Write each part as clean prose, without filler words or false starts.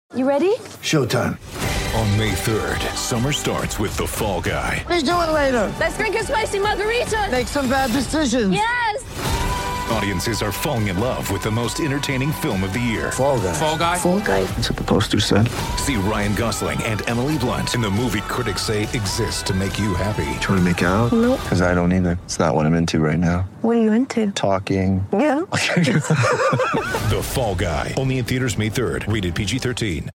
You ready? Showtime. On May 3rd, summer starts with The Fall Guy. Let's do it later. Let's drink a spicy margarita. Make some bad decisions. Yes! Audiences are falling in love with the most entertaining film of the year. Fall Guy. Fall Guy? Fall guy. That's what the poster said. See Ryan Gosling and Emily Blunt in the movie critics say exists to make you happy. Trying to make it out? Nope. Because I don't either. It's not what I'm into right now. What are you into? Talking. Yeah. The Fall Guy. Only in theaters May 3rd. Rated PG-13.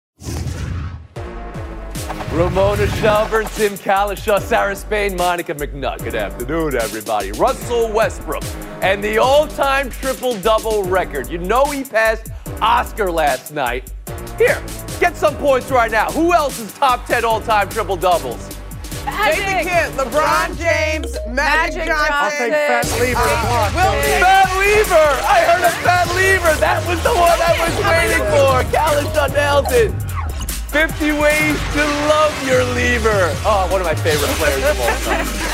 Ramona Shelburne, Tim Kalishaw, Sarah Spain, Monica McNutt. Good afternoon, everybody. Russell Westbrook and the all-time triple-double record. You know he passed Oscar last night. Here, get some points right now. Who else is top 10 all-time triple-doubles? Jason Kidd, LeBron James, Magic Johnson. I'll take Fat Lever to block. Fat Lever! I heard a Fat Lever. That was the one I was waiting for. Kalishaw nailed it. 50 ways to love your lever. Oh, one of my favorite players of all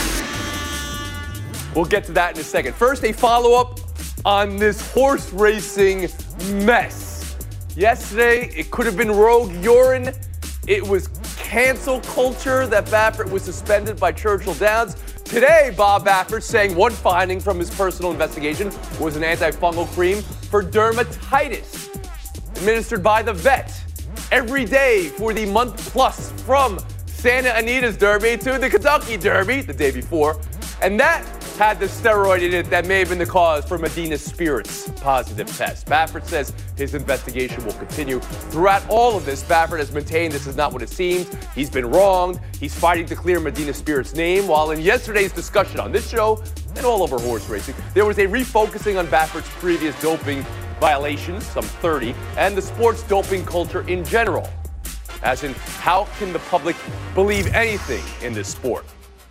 time. We'll get to that in a second. First, a follow-up on this horse racing mess. Yesterday, it could have been rogue urine. It was cancel culture that Baffert was suspended by Churchill Downs. Today, Bob Baffert saying one finding from his personal investigation was an antifungal cream for dermatitis administered by the vet every day for the month plus from Santa Anita's Derby to the Kentucky Derby the day before. And that had the steroid in it that may have been the cause for Medina Spirit's positive test. Baffert says his investigation will continue. Throughout all of this, Baffert has maintained this is not what it seems. He's been wronged. He's fighting to clear Medina Spirit's name, while in yesterday's discussion on this show and all over horse racing, there was a refocusing on Baffert's previous doping violations, some 30, and the sports doping culture in general. As in, how can the public believe anything in this sport?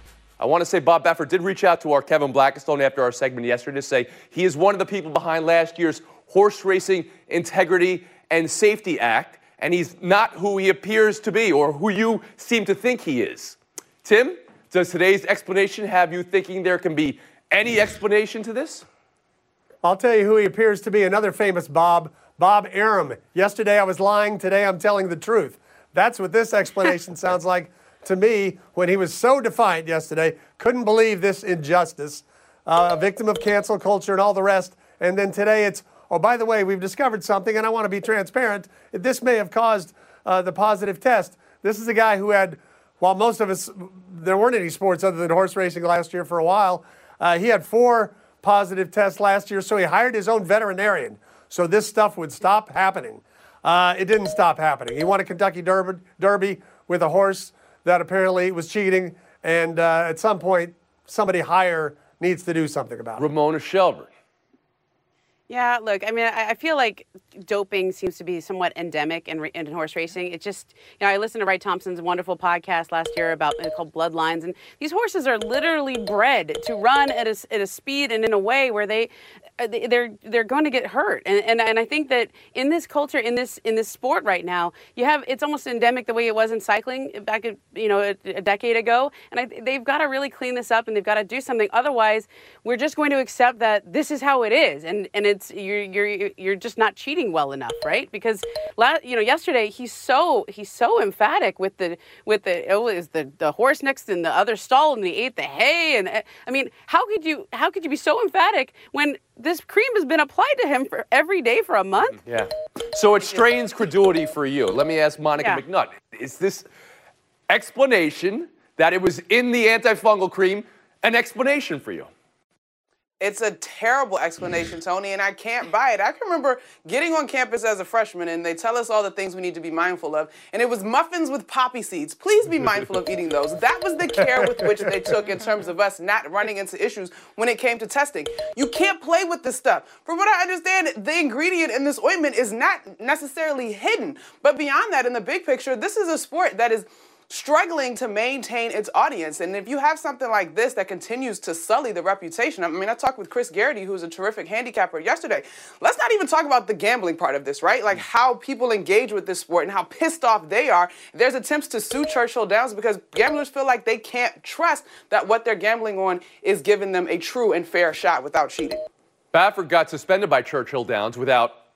I want to say Bob Baffert did reach out to our Kevin Blackistone after our segment yesterday to say he is one of the people behind last year's Horse Racing Integrity and Safety Act, and he's not who he appears to be or who you seem to think he is. Tim, does today's explanation have you thinking there can be any explanation to this? I'll tell you who he appears to be, another famous Bob Arum. Yesterday I was lying, today I'm telling the truth. That's what this explanation sounds like to me when he was so defiant yesterday, couldn't believe this injustice, a victim of cancel culture and all the rest. And then today it's, oh, by the way, we've discovered something and I want to be transparent. This may have caused the positive test. This is a guy who had, while most of us, there weren't any sports other than horse racing last year for a while, he had 4 positive tests last year, so he hired his own veterinarian so this stuff would stop happening. It didn't stop happening. He won a Kentucky Derby with a horse that apparently was cheating, and at some point, somebody higher needs to do something about it. Ramona Shelburne. Yeah, look, I mean, I feel like doping seems to be somewhat endemic in horse racing. It just, I listened to Wright Thompson's wonderful podcast last year about it's called Bloodlines, and these horses are literally bred to run at a speed and in a way where they're going to get hurt. And I think that in this culture, in this sport right now, it's almost endemic the way it was in cycling back a decade ago. And they've got to really clean this up and they've got to do something. Otherwise, we're just going to accept that this is how it is, and you're just not cheating well enough, right? Because yesterday he's so emphatic with the horse next in the other stall and he ate the hay, and I mean, how could you be so emphatic when this cream has been applied to him for every day for a month? Yeah. So it strains credulity for you. Let me ask Monica McNutt. Is this explanation that it was in the antifungal cream an explanation for you? It's a terrible explanation, Tony, and I can't buy it. I can remember getting on campus as a freshman, and they tell us all the things we need to be mindful of, and it was muffins with poppy seeds. Please be mindful of eating those. That was the care with which they took in terms of us not running into issues when it came to testing. You can't play with this stuff. From what I understand, the ingredient in this ointment is not necessarily hidden, but beyond that, in the big picture, this is a sport that is struggling to maintain its audience. And if you have something like this that continues to sully the reputation, I mean, I talked with Chris Garrity, who's a terrific handicapper, yesterday. Let's not even talk about the gambling part of this, right? Like how people engage with this sport and how pissed off they are. There's attempts to sue Churchill Downs because gamblers feel like they can't trust that what they're gambling on is giving them a true and fair shot without cheating. Baffert got suspended by Churchill Downs without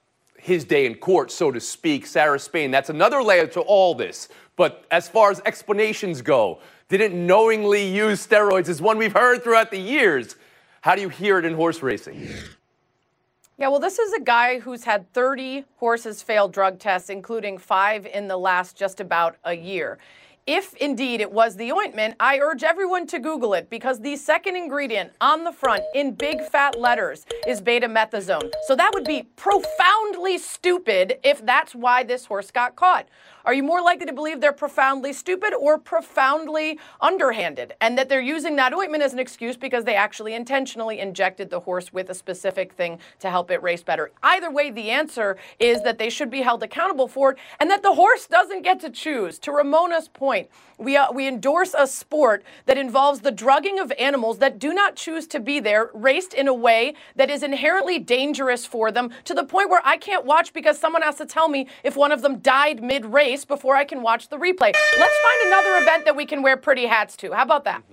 his day in court, so to speak. Sarah Spain, that's another layer to all this. But as far as explanations go, didn't knowingly use steroids is one we've heard throughout the years. How do you hear it in horse racing? Yeah, well, this is a guy who's had 30 horses fail drug tests, including 5 in the last just about a year. If indeed it was the ointment, I urge everyone to Google it, because the second ingredient on the front in big fat letters is betamethasone. So that would be profoundly stupid if that's why this horse got caught. Are you more likely to believe they're profoundly stupid or profoundly underhanded, and that they're using that ointment as an excuse because they actually intentionally injected the horse with a specific thing to help it race better? Either way, the answer is that they should be held accountable for it, and that the horse doesn't get to choose. To Ramona's point, we endorse a sport that involves the drugging of animals that do not choose to be there, raced in a way that is inherently dangerous for them, to the point where I can't watch because someone has to tell me if one of them died mid-race before I can watch the replay. Let's find another event that we can wear pretty hats to. How about that?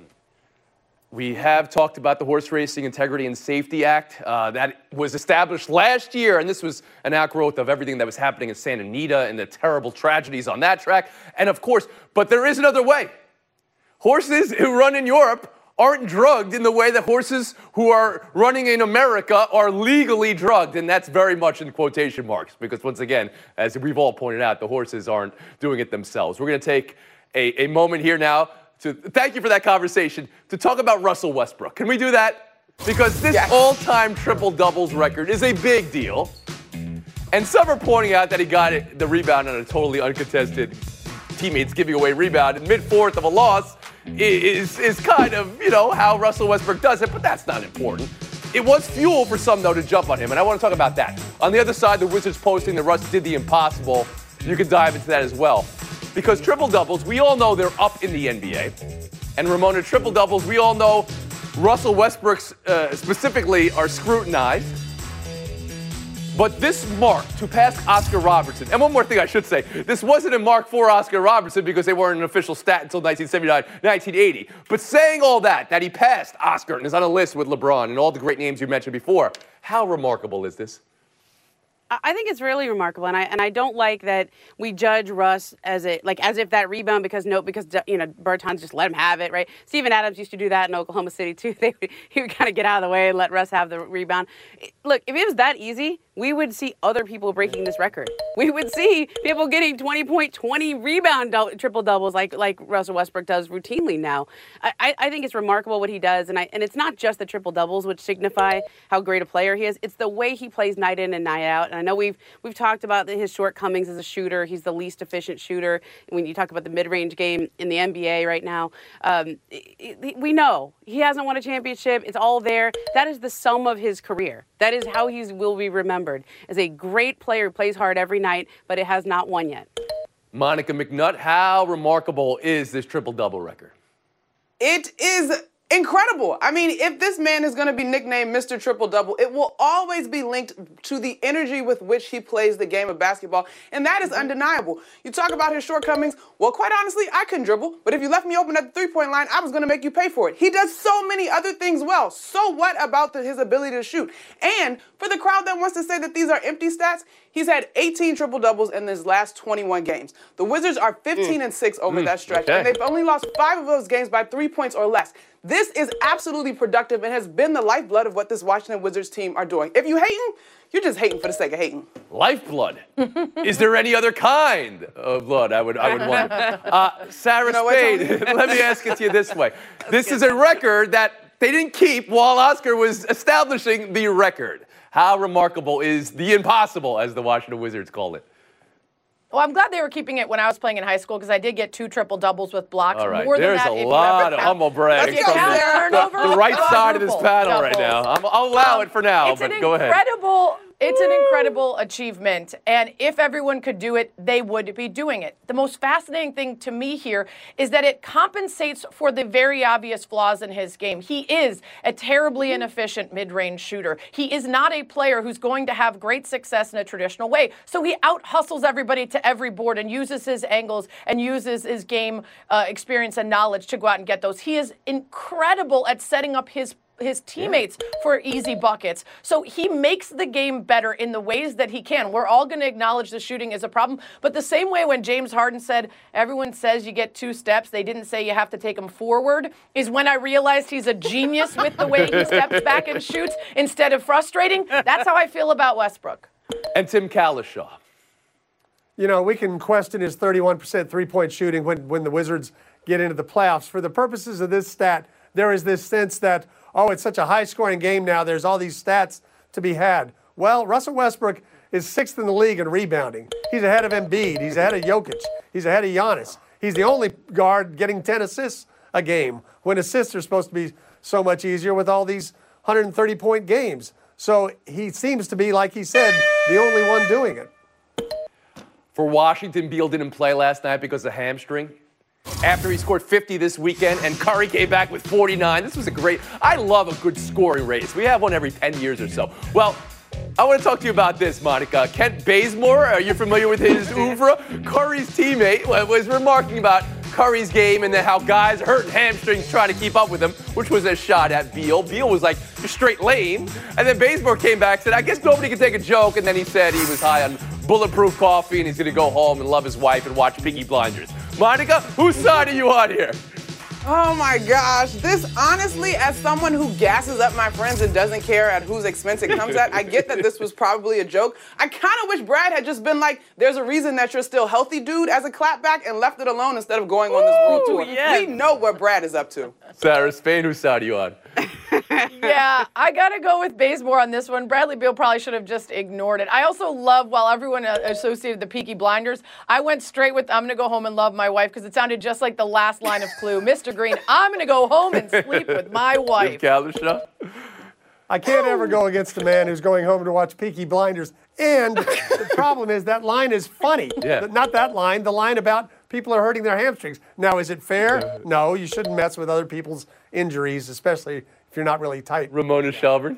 We have talked about the Horse Racing Integrity and Safety Act that was established last year, and this was an outgrowth of everything that was happening in Santa Anita and the terrible tragedies on that track. And of course, but there is another way. Horses who run in Europe aren't drugged in the way that horses who are running in America are legally drugged, and that's very much in quotation marks, because once again, as we've all pointed out, the horses aren't doing it themselves. We're going to take a moment here now to thank you for that conversation, to talk about Russell Westbrook. Can we do that? Because this all-time triple-doubles record is a big deal, and some are pointing out that he got the rebound on a totally uncontested teammates giving away rebound in mid-fourth of a loss is kind of, how Russell Westbrook does it, but that's not important. It was fuel for some, though, to jump on him, and I want to talk about that. On the other side, the Wizards posting that Russ did the impossible. You can dive into that as well. Because triple-doubles, we all know they're up in the NBA. And Ramona, triple-doubles, we all know Russell Westbrook's specifically are scrutinized. But this mark to pass Oscar Robertson, and one more thing I should say, this wasn't a mark for Oscar Robertson because they weren't an official stat until 1979, 1980. But saying all that he passed Oscar and is on a list with LeBron and all the great names you mentioned before, how remarkable is this? I think it's really remarkable, and I don't like that we judge Russ as if that rebound because Bertans just let him have it, right? Steven Adams used to do that in Oklahoma City too. He would kind of get out of the way and let Russ have the rebound. Look, if it was that easy, we would see other people breaking this record. We would see people getting 20-point-20 rebound triple doubles like Russell Westbrook does routinely now. I think it's remarkable what he does, and it's not just the triple doubles which signify how great a player he is. It's the way he plays night in and night out. And I know we've talked about his shortcomings as a shooter. He's the least efficient shooter. When you talk about the mid-range game in the NBA right now, we know he hasn't won a championship. It's all there. That is the sum of his career. That is how he will be remembered, as a great player who plays hard every night, but it has not won yet. Monica McNutt, how remarkable is this triple-double record? It is incredible. I mean, if this man is going to be nicknamed Mr. Triple-Double, it will always be linked to the energy with which he plays the game of basketball, and that is undeniable. You talk about his shortcomings. Well, quite honestly, I couldn't dribble, but if you left me open at the three-point line, I was going to make you pay for it. He does so many other things well. So what about his ability to shoot? And for the crowd that wants to say that these are empty stats, he's had 18 triple-doubles in his last 21 games. The Wizards are 15-6 over that stretch, and they've only lost 5 of those games by 3 points or less. This is absolutely productive and has been the lifeblood of what this Washington Wizards team are doing. If you hating, you're just hating for the sake of hating. Lifeblood. Is there any other kind of blood I would want? Sarah Spain, let me ask it to you this way. This is a record that they didn't keep while Oscar was establishing the record. How remarkable is the impossible, as the Washington Wizards call it? Well, I'm glad they were keeping it when I was playing in high school, because I did get 2 triple-doubles with blocks. All right, More there's than that, a lot of humble brags from the right side of this panel right now. I'll allow it for now, but go ahead. It's an incredible achievement, and if everyone could do it, they would be doing it. The most fascinating thing to me here is that it compensates for the very obvious flaws in his game. He is a terribly inefficient mid-range shooter. He is not a player who's going to have great success in a traditional way, so he out-hustles everybody to every board and uses his angles and uses his game experience and knowledge to go out and get those. He is incredible at setting up his his teammates for easy buckets. So he makes the game better in the ways that he can. We're all going to acknowledge the shooting is a problem, but the same way when James Harden said, everyone says you get 2 steps, they didn't say you have to take them forward, is when I realized he's a genius with the way he steps back and shoots instead of frustrating. That's how I feel about Westbrook. And Tim Calishaw. You know, we can question his 31% three-point shooting when the Wizards get into the playoffs. For the purposes of this stat, there is this sense that, oh, it's such a high-scoring game now, there's all these stats to be had. Well, Russell Westbrook is 6th in the league in rebounding. He's ahead of Embiid. He's ahead of Jokic. He's ahead of Giannis. He's the only guard getting 10 assists a game when assists are supposed to be so much easier with all these 130-point games. So he seems to be, like he said, the only one doing it. For Washington, Beal didn't play last night because of hamstring. After he scored 50 this weekend and Curry came back with 49. This was I love a good scoring race. We have one every 10 years or so. Well, I want to talk to you about this, Monica. Kent Bazemore, are you familiar with his oeuvre? Curry's teammate was remarking about Curry's game and then how guys hurt hamstrings trying to keep up with him, which was a shot at Beal. Beal was like, you're straight lame. And then Bazemore came back and said, I guess nobody can take a joke. And then he said he was high on bulletproof coffee and he's going to go home and love his wife and watch Peaky Blinders. Monica, whose side are you on here? Oh my gosh, this honestly, as someone who gasses up my friends and doesn't care at whose expense it comes at, I get that this was probably a joke. I kind of wish Brad had just been like, there's a reason that you're still healthy, dude, as a clapback and left it alone instead of going on this world tour. Yeah. We know what Brad is up to. Sarah Spain, whose side are you on? Yeah, I got to go with Bazemore on this one. Bradley Beal probably should have just ignored it. I also love, while everyone associated the Peaky Blinders, I went straight with, I'm going to go home and love my wife, because it sounded just like the last line of Clue. Mr. Green, I'm going to go home and sleep with my wife. I can't ever go against a man who's going home to watch Peaky Blinders. And the problem is that line is funny. Yeah. Not that line, the line about people are hurting their hamstrings. Now, is it fair? No, you shouldn't mess with other people's injuries, especially if you're not really tight. Ramona Shelburne.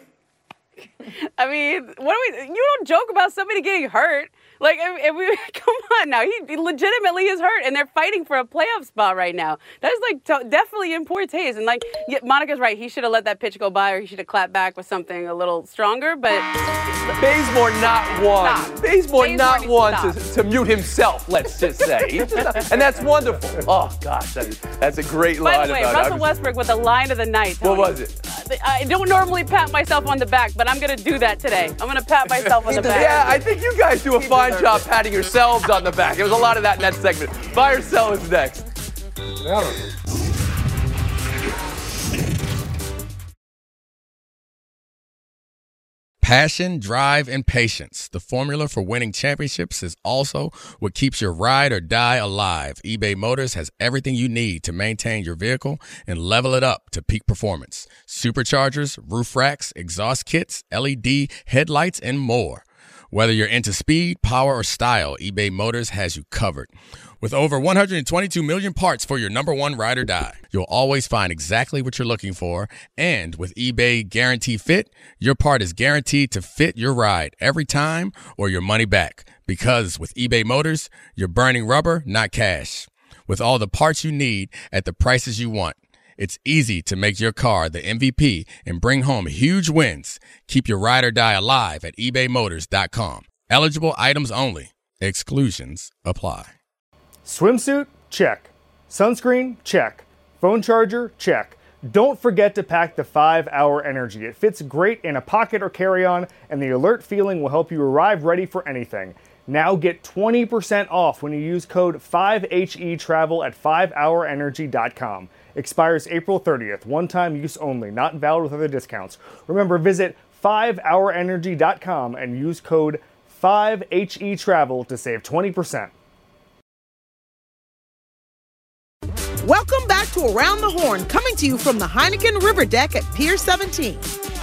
I mean, you don't joke about somebody getting hurt. Like, come on now. He legitimately is hurt, and they're fighting for a playoff spot right now. That is, like, definitely in poor taste. And, like, Monica's right. He should have let that pitch go by, or he should have clapped back with something a little stronger, but... Bazemore not one. Stop. Bazemore not needs to one stop. to mute himself, let's just say. And that's wonderful. Oh, gosh, that's a great line By the way, about Russell Westbrook with the line of the night. Tony. What was it? I don't normally pat myself on the back, but I'm going to do that today. I'm going to pat myself on the back. Yeah, I think you guys do a fine job patting yourselves on the back. There was a lot of that in that segment. Buy or sell is next. Passion, drive, and patience. The formula for winning championships is also what keeps your ride or die alive. eBay Motors has everything you need to maintain your vehicle and level it up to peak performance. Superchargers, roof racks, exhaust kits, LED headlights, and more. Whether you're into speed, power, or style, eBay Motors has you covered. With over 122 million parts for your number one ride or die, you'll always find exactly what you're looking for. And with eBay Guarantee Fit, your part is guaranteed to fit your ride every time or your money back. Because with eBay Motors, you're burning rubber, not cash. With all the parts you need at the prices you want, it's easy to make your car the MVP and bring home huge wins. Keep your ride or die alive at ebaymotors.com. Eligible items only. Exclusions apply. Swimsuit? Check. Sunscreen? Check. Phone charger? Check. Don't forget to pack the 5-Hour Energy. It fits great in a pocket or carry-on, and the alert feeling will help you arrive ready for anything. Now get 20% off when you use code 5HETRAVEL at 5hourenergy.com. Expires April 30th. One-time use only. Not valid with other discounts. Remember, visit 5hourenergy.com and use code 5HETRAVEL to save 20%. Welcome back to Around the Horn, coming to you from the Heineken River Deck at Pier 17.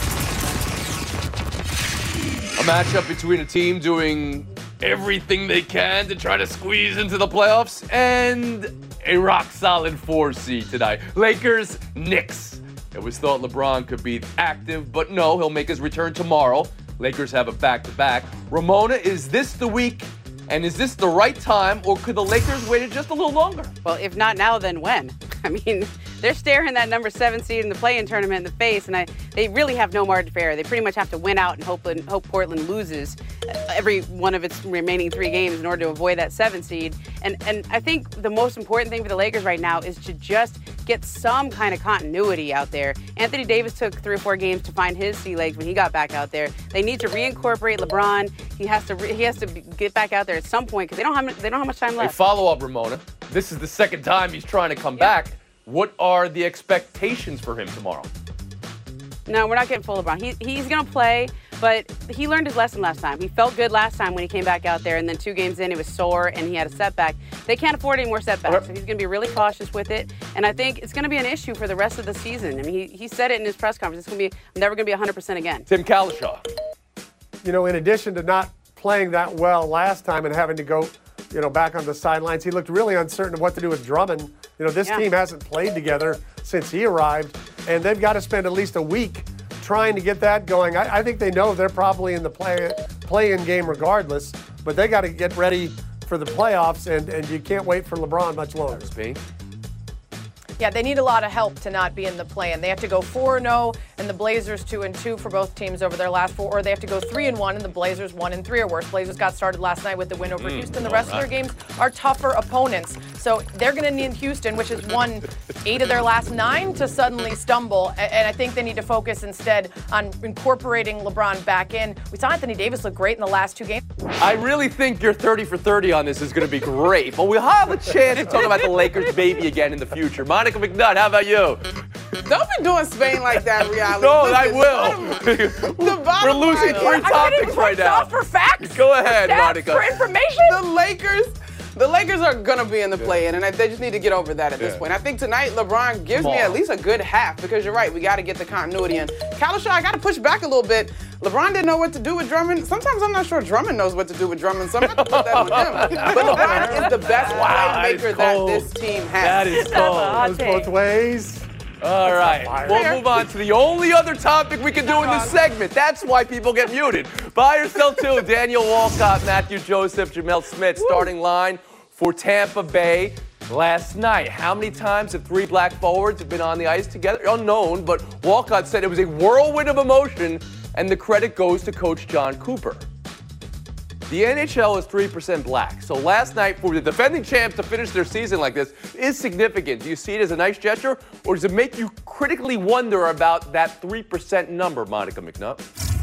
A matchup between a team doing everything they can to try to squeeze into the playoffs and a rock-solid 4 seed tonight. Lakers, Knicks. It was thought LeBron could be active, but no, he'll make his return tomorrow. Lakers have a back-to-back. Ramona, is this the week? And is this the right time, or could the Lakers wait just a little longer? Well, if not now, then when? I mean, they're staring that number 7 seed in the play-in tournament in the face, and they really have no margin for error. They pretty much have to win out and hope Portland loses every one of its remaining 3 games in order to avoid that 7 seed. And I think the most important thing for the Lakers right now is to just get some kind of continuity out there. Anthony Davis took 3 or 4 games to find his sea legs when he got back out there. They need to reincorporate LeBron. He has to get back out there at some point because they don't have much time left. A follow-up, Ramona. This is the second time he's trying to come back. What are the expectations for him tomorrow? No, we're not getting full LeBron. He's going to play, but he learned his lesson last time. He felt good last time when he came back out there, and then 2 games in, it was sore, and he had a setback. They can't afford any more setbacks, so he's going to be really cautious with it, and I think it's going to be an issue for the rest of the season. I mean, he said it in his press conference. I'm never going to be 100% again. Tim Kalishaw. You know, in addition to not playing that well last time and having to go, back on the sidelines, he looked really uncertain of what to do with Drummond. This team hasn't played together since he arrived, and they've got to spend at least a week trying to get that going. I think they know they're probably in the play-in game regardless, but they got to get ready for the playoffs, and you can't wait for LeBron much longer. Yeah, they need a lot of help to not be in the play-in. They have to go 4-0, and the Blazers 2-2 for both teams over their last 4, or they have to go 3-1, and the Blazers 1-3 or worse. Blazers got started last night with the win over Houston. The rest of their games are tougher opponents. So they're going to need Houston, which has won 8 of their last 9, to suddenly stumble. And I think they need to focus instead on incorporating LeBron back in. We saw Anthony Davis look great in the last 2 games. I really think your 30 for 30 on this is going to be great, but we'll have a chance to talk about the Lakers maybe again in the future. Monica McNutt, how about you? Don't be doing Spain like that, reality. No, I will. We're losing 3 topics right now. For facts. Go ahead, Stats, Monica. for information. The Lakers are going to be in the play-in, and they just need to get over that at this point. I think tonight LeBron gives me at least a good half because you're right. We got to get the continuity in. Kalishaw, I got to push back a little bit. LeBron didn't know what to do with Drummond. Sometimes I'm not sure Drummond knows what to do with Drummond, so I'm going to put that on him. But LeBron is the best playmaker that this team has. That is cold. Goes both ways. All right, we'll move on to the only other topic we can do in this segment. That's why people get muted. Buy or sell 2, Daniel Walcott, Matthew Joseph, Jamel Smith, starting line for Tampa Bay last night. How many times have 3 black forwards have been on the ice together? Unknown, but Walcott said it was a whirlwind of emotion, and the credit goes to Coach John Cooper. The NHL is 3% black, so last night for the defending champs to finish their season like this is significant. Do you see it as a nice gesture, or does it make you critically wonder about that 3% number, Monica McNutt?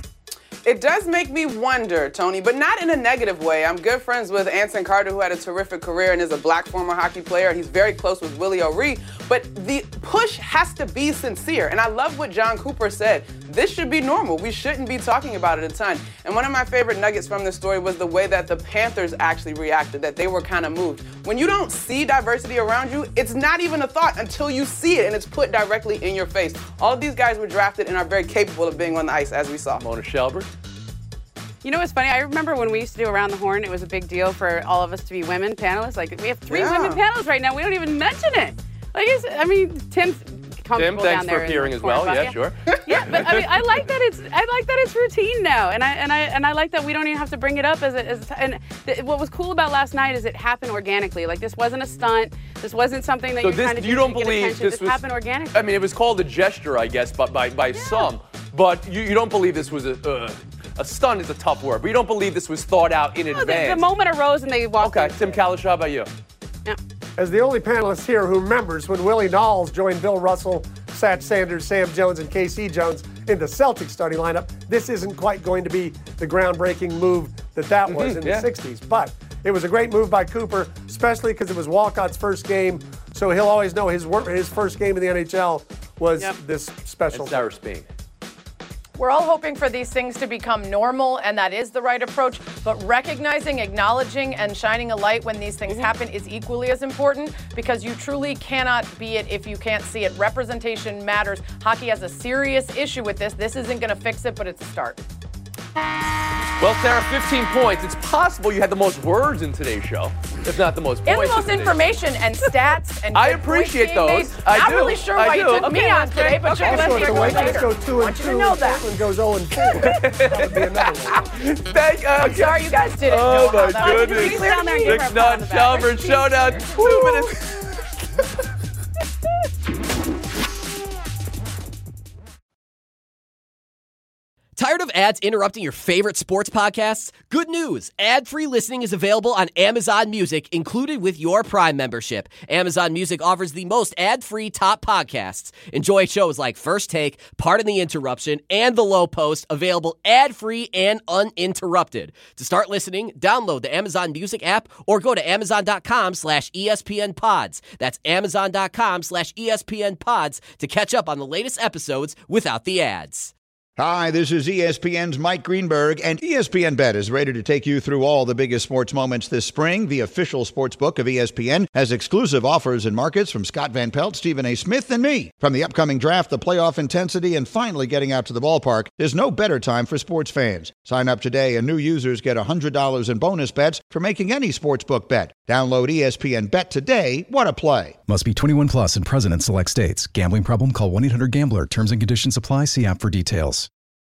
It does make me wonder, Tony, but not in a negative way. I'm good friends with Anson Carter, who had a terrific career and is a black former hockey player, and he's very close with Willie O'Ree. But the push has to be sincere, and I love what John Cooper said. This should be normal. We shouldn't be talking about it a ton. And one of my favorite nuggets from this story was the way that the Panthers actually reacted, that they were kind of moved. When you don't see diversity around you, it's not even a thought until you see it, and it's put directly in your face. All of these guys were drafted and are very capable of being on the ice, as we saw. Mona Shelburne. You know what's funny? I remember when we used to do Around the Horn, it was a big deal for all of us to be women panelists. Like, we have 3 women panelists right now. We don't even mention it. Like, Tim's comfortable down there. Thanks for appearing as well. Yeah, sure. Yeah, but I mean, I like that it's routine now, and I like that we don't even have to bring it up what was cool about last night is it happened organically. Like, this wasn't a stunt. This wasn't something that you're trying to do to get attention. This happened organically. I mean, it was called a gesture, I guess, by some. But you don't believe this was a stunt is a tough word, but you don't believe this was thought out in advance. The moment arose and they walked in. Tim Kalishaw, how about you? Yeah. As the only panelist here who remembers when Willie Knowles joined Bill Russell, Satch Sanders, Sam Jones, and KC Jones in the Celtics starting lineup, this isn't quite going to be the groundbreaking move that was in the 60s. But it was a great move by Cooper, especially because it was Walcott's first game, so he'll always know his first game in the NHL was this special. It's Sarah Spain. We're all hoping for these things to become normal, and that is the right approach. But recognizing, acknowledging, and shining a light when these things happen is equally as important, because you truly cannot be it if you can't see it. Representation matters. Hockey has a serious issue with this. This isn't going to fix it, but it's a start. Well, Sarah, 15 points. It's possible you had the most words in today's show, if not the most points. And the most information and stats and I appreciate those. Not really sure why you took me on today, but you'll let me go later. Let's go 2-2. Want you to know that. Portland goes 0-4. That would be another one. I'm sorry you guys didn't know how my that was. goodness. McNutt, Shelburne, showdown, 2 minutes. ads interrupting your favorite sports podcasts? Good news! Ad-free listening is available on Amazon Music, included with your Prime membership. Amazon Music offers the most ad-free top podcasts. Enjoy shows like First Take, Pardon the Interruption, and The Low Post, available ad-free and uninterrupted. To start listening, download the Amazon Music app or go to amazon.com/ESPN Pods. That's amazon.com/ESPN Pods to catch up on the latest episodes without the ads. Hi, this is ESPN's Mike Greenberg, and ESPN Bet is ready to take you through all the biggest sports moments this spring. The official sports book of ESPN has exclusive offers and markets from Scott Van Pelt, Stephen A. Smith, and me. From the upcoming draft, the playoff intensity, and finally getting out to the ballpark, there's no better time for sports fans. Sign up today, and new users get $100 in bonus bets for making any sportsbook bet. Download ESPN Bet today. What a play. Must be 21 plus and present in select states. Gambling problem? Call 1-800-GAMBLER. Terms and conditions apply. See app for details.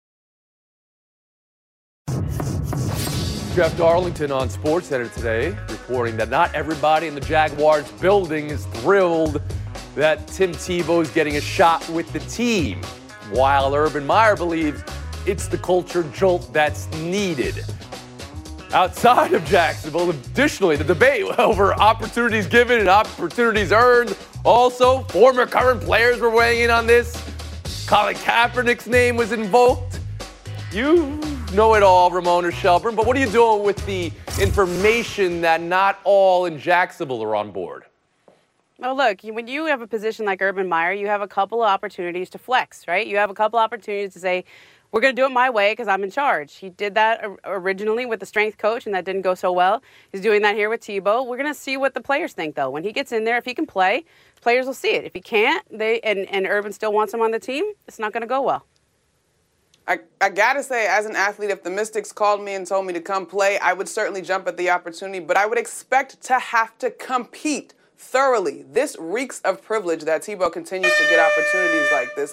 Jeff Darlington on SportsCenter today, reporting that not everybody in the Jaguars building is thrilled that Tim Tebow is getting a shot with the team, while Urban Meyer believes it's the culture jolt that's needed. Outside of Jacksonville, additionally, the debate over opportunities given and opportunities earned. Also, former current players were weighing in on this. Colin Kaepernick's name was invoked. You know it all, Ramona Shelburne, but what are you doing with the information that not all in Jacksonville are on board? Well, look, when you have a position like Urban Meyer, you have a couple of opportunities to flex, right? You have a couple opportunities to say, we're going to do it my way because I'm in charge. He did that originally with the strength coach, and that didn't go so well. He's doing that here with Tebow. We're going to see what the players think, though. When he gets in there, if he can play, players will see it. If he can't, and Urban still wants him on the team, it's not going to go well. I gotta say, as an athlete, if the Mystics called me and told me to come play, I would certainly jump at the opportunity, but I would expect to have to compete thoroughly. This reeks of privilege that Tebow continues to get opportunities like this.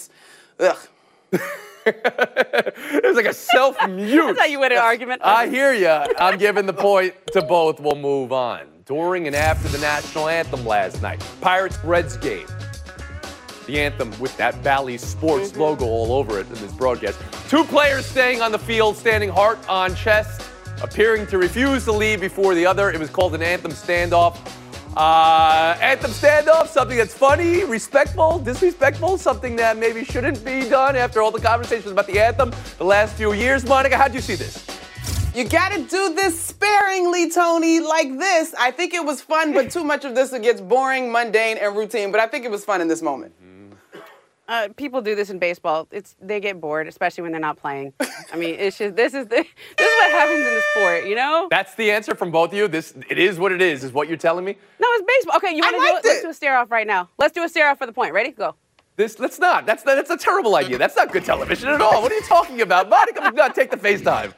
It's like a self-mute. That's how you win an argument. I hear you. I'm giving the point to both. We'll move on. During and after the national anthem last night, Pirates-Reds game. The anthem with that Valley Sports logo all over it in this broadcast. Two players staying on the field, standing heart on chest, appearing to refuse to leave before the other. It was called an anthem standoff. Anthem standoff, something that's funny, respectful, disrespectful, something that maybe shouldn't be done after all the conversations about the anthem the last few years. Monica, how'd you see this? You gotta do this sparingly, Tony, like this. I think it was fun, but too much of this gets boring, mundane, and routine. But I think it was fun in this moment. People do this in baseball. They get bored, especially when they're not playing. I mean, it's just this is what happens in the sport, you know? That's the answer from both of you. It is what it is what you're telling me? No, it's baseball. Okay, you want to do it? Let's do a stare-off right now. Let's do a stare-off for the point. Ready? Go. Let's not. That's a terrible idea. That's not good television at all. What are you talking about? Monica, take the FaceTime.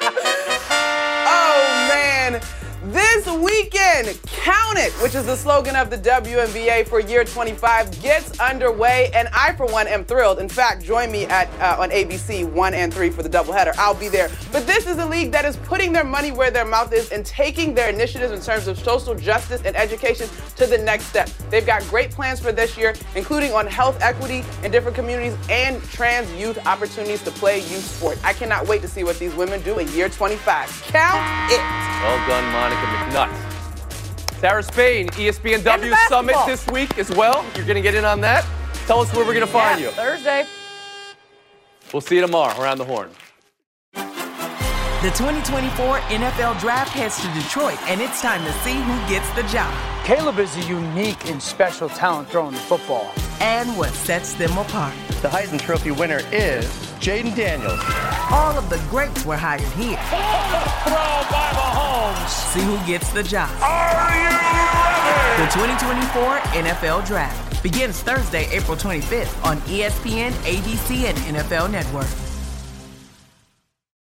Oh, man. This weekend, Count It, which is the slogan of the WNBA for year 25, gets underway, and I, for one, am thrilled. In fact, join me on ABC 1 and 3 for the doubleheader. I'll be there. But this is a league that is putting their money where their mouth is and taking their initiatives in terms of social justice and education to the next step. They've got great plans for this year, including on health equity in different communities and trans youth opportunities to play youth sport. I cannot wait to see what these women do in year 25. Count it. Well done, Monica McNutt. Sarah Spain, ESPNW Summit this week as well. You're going to get in on that. Tell us where we're going to find you. Thursday. We'll see you tomorrow around the horn. The 2024 NFL Draft heads to Detroit, and it's time to see who gets the job. Caleb is a unique and special talent throwing the football. And what sets them apart. The Heisman Trophy winner is Jaden Daniels. All of the greats were hired here. Throw by Mahomes. See who gets the job. Are you ready? The 2024 NFL Draft begins Thursday, April 25th on ESPN, ABC, and NFL Network.